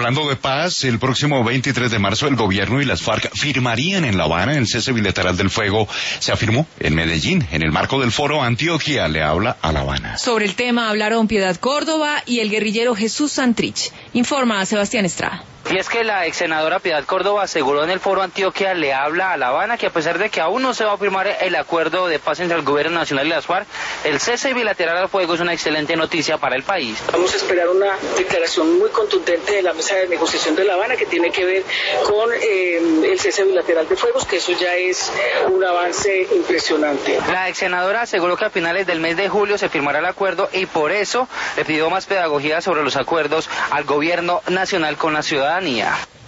Hablando de paz, el próximo 23 de marzo el gobierno y las FARC firmarían en La Habana el cese bilateral del fuego. Se afirmó en Medellín, en el marco del foro Antioquia le habla a La Habana. Sobre el tema hablaron Piedad Córdoba y el guerrillero Jesús Santrich. Informa Sebastián Estrada. Y es que la ex senadora Piedad Córdoba aseguró en el foro Antioquia le habla a La Habana que a pesar de que aún no se va a firmar el acuerdo de paz entre el gobierno nacional y las FARC, el cese bilateral al fuego es una excelente noticia para el país. Vamos a esperar una declaración muy contundente de la mesa de negociación de La Habana que tiene que ver con el cese bilateral de fuegos, que eso ya es un avance impresionante. La ex senadora aseguró que a finales del mes de julio se firmará el acuerdo y por eso le pidió más pedagogía sobre los acuerdos al gobierno nacional con la ciudadanía.